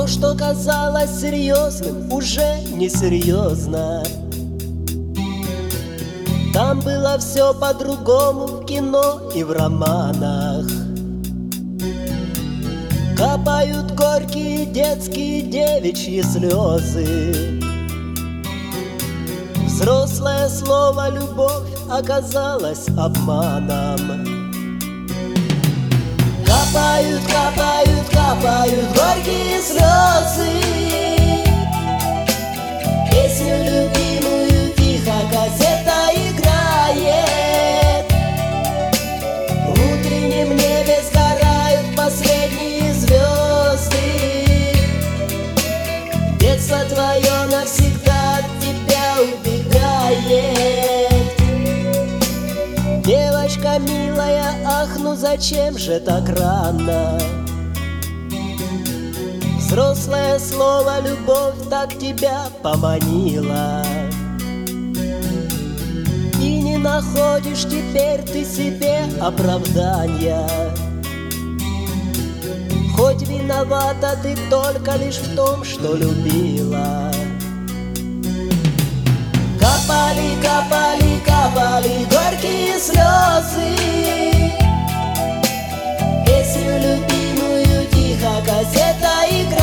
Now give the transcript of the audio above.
что казалось серьезным, уже несерьезно. Там было все по-другому в кино и в романах. Капают горькие детские девичьи слезы. Взрослое слово «любовь» оказалось обманом. Капают, капают, капают горькие слезы. Песню любимую тихо кассета играет. В утреннем небе сгорают последние звезды. Детство твое навсегда от тебя убегает. Девочка милая, ах, ну зачем же так рано? Взрослое слово «любовь» так тебя поманило. И не находишь теперь ты себе оправдания. Хоть виновата ты только лишь в том, что любила. Капали, капали, капали горькие слезы. Песню любимую тихо кассета играет.